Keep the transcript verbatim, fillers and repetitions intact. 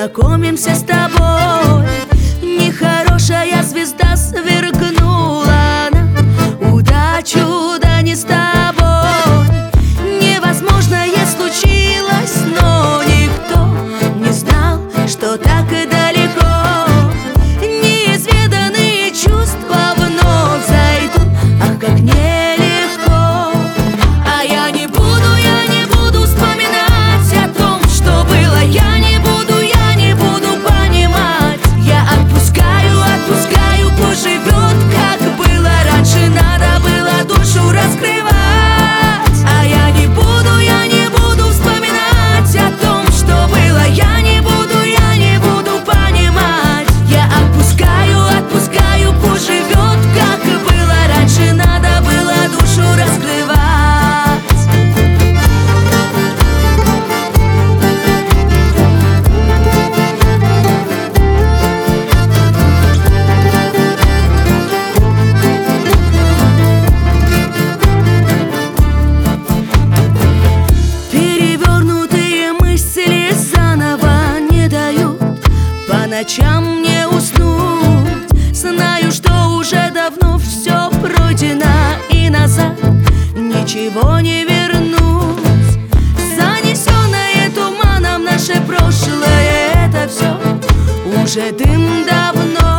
познакомимся с тобой. Нехорошая звезда свергнула на удачу, да не с тобой. Невозможное случилось, но никто не знал, что так и далеко. Неизведанные чувства вновь зайдут, ах, как нелегко. А я не буду, я не буду вспоминать о том, что было. Я не буду, я не буду понимать. Я отпускаю, отпускаю, пусть живет, как было раньше. Надо было душу раскрывать. А я не буду, я не буду вспоминать о том, что было. Я не буду, я не буду понимать. Я отпускаю, отпускаю, пусть живет, как было раньше. Надо было душу раскрывать. Перевернутые мысли заново не дают по ночам мне уснуть. Знаю, что уже давно все пройдено, и назад ничего не вернуть. Занесенное туманом наше прошлое, это все уже дым давно.